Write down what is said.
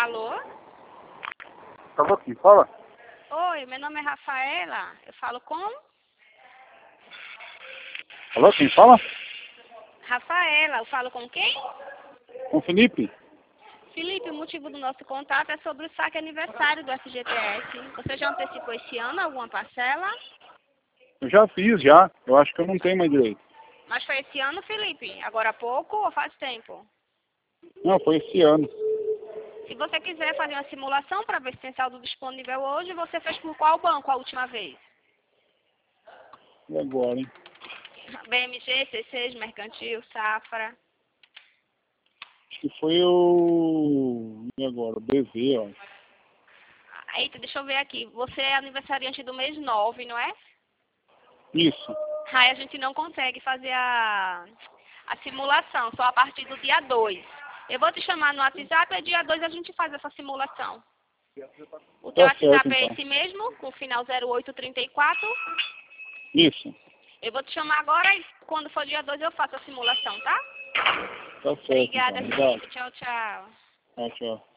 Alô? Tava aqui, fala. Oi, meu nome é Rafaela. Eu falo com? Alô, quem fala? Rafaela. Eu falo com quem? Com o Felipe. Felipe, o motivo do nosso contato é sobre o saque aniversário do FGTS. Você já antecipou esse ano alguma parcela? Eu já fiz, já. Eu acho que eu não tenho mais direito. Mas foi esse ano, Felipe? Agora há pouco ou faz tempo? Não, foi esse ano. Se você quiser fazer uma simulação para ver se tem saldo disponível hoje, você fez por qual banco a última vez? E agora, hein? BMG, C6, Mercantil, Safra. Acho que foi o... E agora? O BV, ó. Eita, deixa eu ver aqui. Você é aniversariante do mês 9, não é? Isso. Aí a gente não consegue fazer a simulação, só a partir do dia 2. Eu vou te chamar no WhatsApp e dia 2 a gente faz essa simulação. O teu Tá certo, WhatsApp é então. esse mesmo, com o final 0834. Isso. Eu vou te chamar agora e quando for dia 2 eu faço a simulação, tá? Tá certo, então. Obrigada, Obrigado. Felipe. Tchau, tchau. Tchau, tchau.